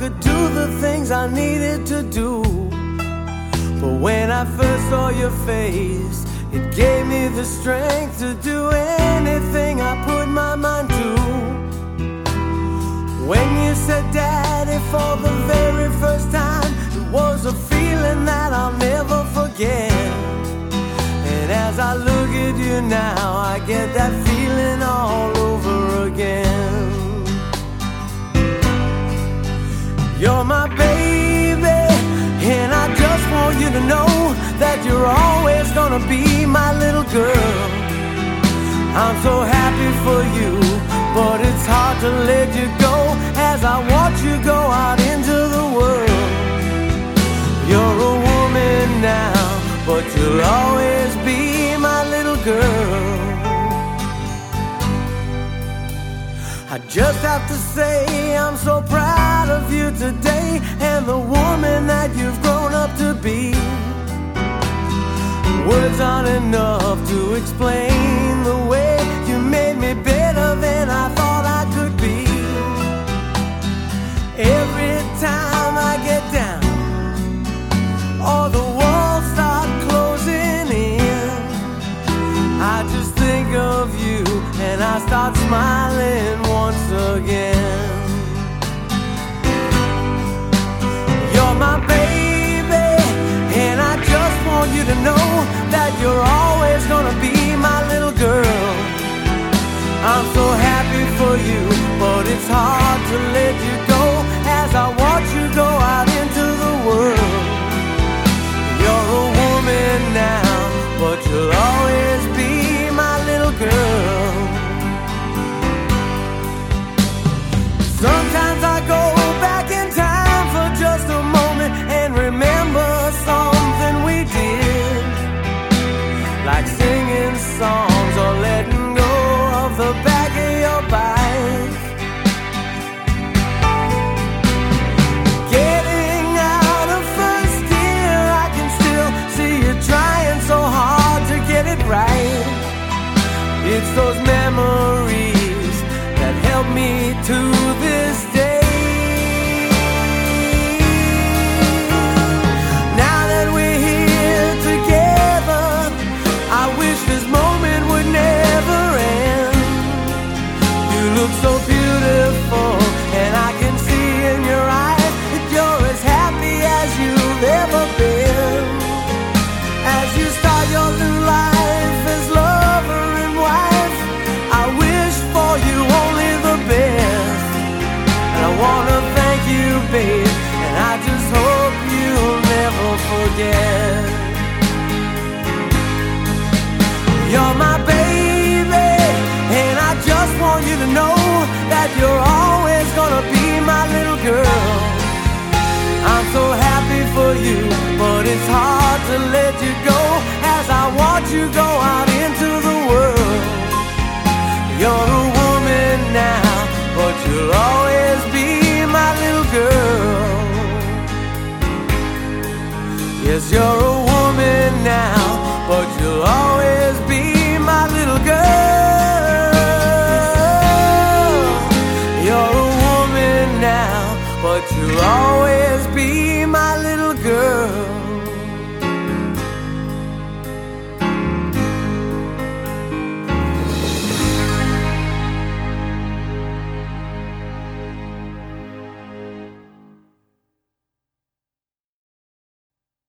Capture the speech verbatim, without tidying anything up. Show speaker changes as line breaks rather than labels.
could do the things I needed to do. But when I first saw your face, it gave me the strength to do anything I put my mind to. When you said Daddy for the very first time, it was a feeling that I'll never forget. And as I look at you now, I get that feeling all over again. You're my baby, and I just want you to know that you're always gonna be my little girl. I'm so happy for you, but it's hard to let you go as I watch you go out into the world. You're a woman now, but you'll always be my little girl. I just have to say I'm so proud of you today and the woman that you've grown up to be. Words aren't enough to explain the way you made me better than I thought I could be. Every time I get down, all the walls start closing in. I just think of you and I start smiling once again. You're my baby, and I just want you to know that you're always gonna be my little girl. I'm so happy for you, but it's hard to let you go as I watch you go out into the world. You're a woman now, but you'll always be my little girl. Sometimes I go back in time for just a moment and remember something we did, like singing songs or letting go of the back of your bike. Getting out of first gear, I can still see you trying so hard to get it right. It's those memories that help me to this day. Now that we're here together, I wish this moment would never end. You look so beautiful, and I can see in your eyes that you're as happy as you've ever been. As you start your new life as lover and wife, I wish for you only the best. And I wanna thank you, babe, and I just hope you'll never forget. You're my baby, and I just want you to know that you're always gonna be my little girl. I'm so happy for you, but it's hard to let you go as I watch you go out into the world. You're a woman now, but you'll always be my little girl. Yes, you're a woman now, but you'll always